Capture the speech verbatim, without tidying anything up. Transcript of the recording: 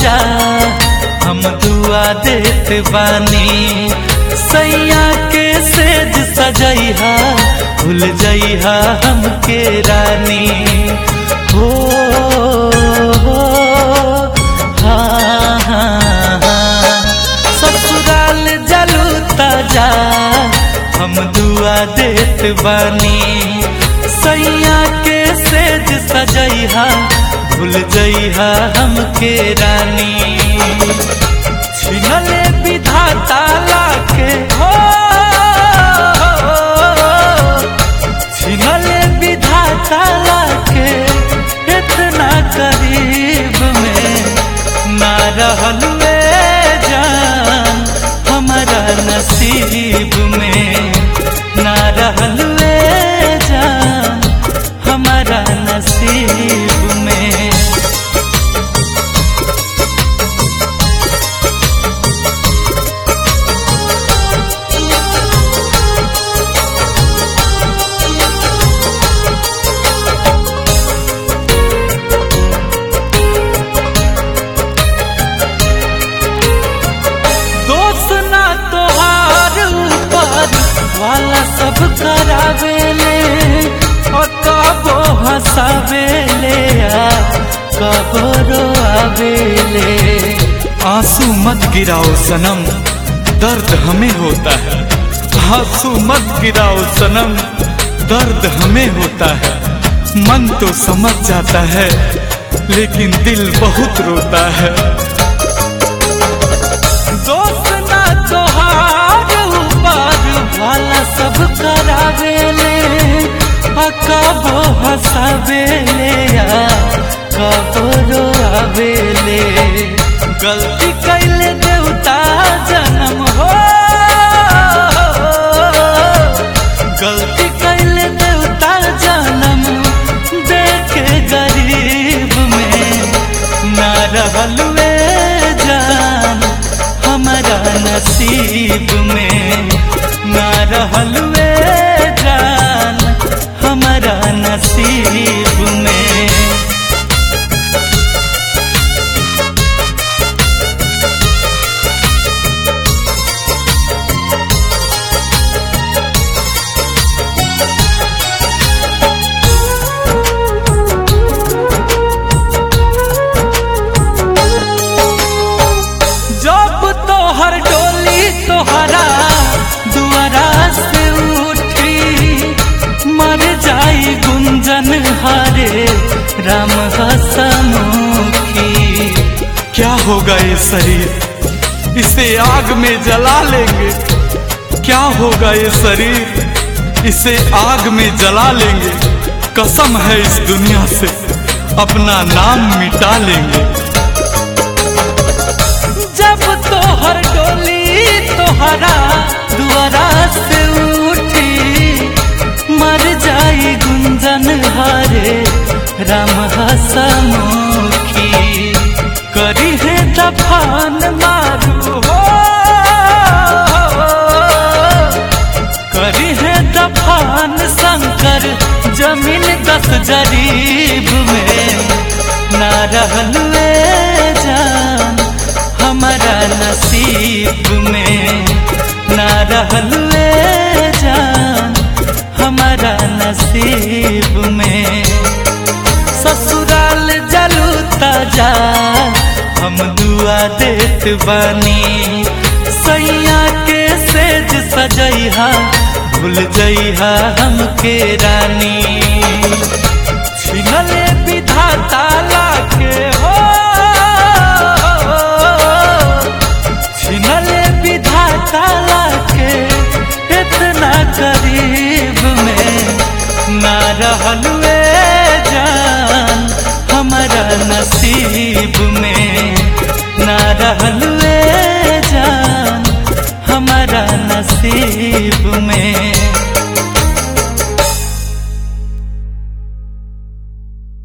ताजा हम दुआ देत बानी। सैया के सेज सजैहा भूल जइहा हमके रानी। हो, हो हाँ हाँ हाँ ससुराल जलू ताजा हम दुआ देत बानी। सैया के सेज सजैहा भूल जइहा हमके रानी। छिनले विधाता लाके हो, छिनले विधाता लाके इतना करीब में ना रहलू जान हमारा नसीब में। ना रहलू जान हमारा नसीब में। वाला सब करावेले और कबो हंसावेले कबो रोआवेले। आंसू मत गिराओ सनम दर्द हमें होता है। आंसू मत गिराओ सनम दर्द हमें होता है। मन तो समझ जाता है लेकिन दिल बहुत रोता है। दोस्त ना तोहार वाला सब करावेले कबो हंसावेले कबो रोआवेले। गलती कैले देवता जन्म हो, गलती कैले देवता जन्म देके गरीब में। ना रहलू जान हमारा नसीब में। ना रहलू जान हमारा नसीब में। जब तोहर डोली तोहरा दुआरा से उठी मर जाई गुंजन हारे राम हसमुखी। क्या होगा ये शरीर इसे आग में जला लेंगे। क्या होगा ये शरीर इसे आग में जला लेंगे। कसम है इस दुनिया से अपना नाम मिटा लेंगे। जब तोहर डोली तोहरा दुआरा से उठी मर जाई गुंजन हारे राम हसमुखी। करी है दफान मारू हो, करी है दफान शंकर जमीन दस जरीब में। ना रहलू जान हमारा नसीब में। ना रहलू जान हमारा नसीब में। ससुराल जलू ताजा हम दुआ देत बानी। सैया के सेज सजैहा भूल जइहा हमके रानी। छिनले विधाता लाके हो, छिनले विधाता लाके इतना करीब में। ना रहलू जान हमारा नसीब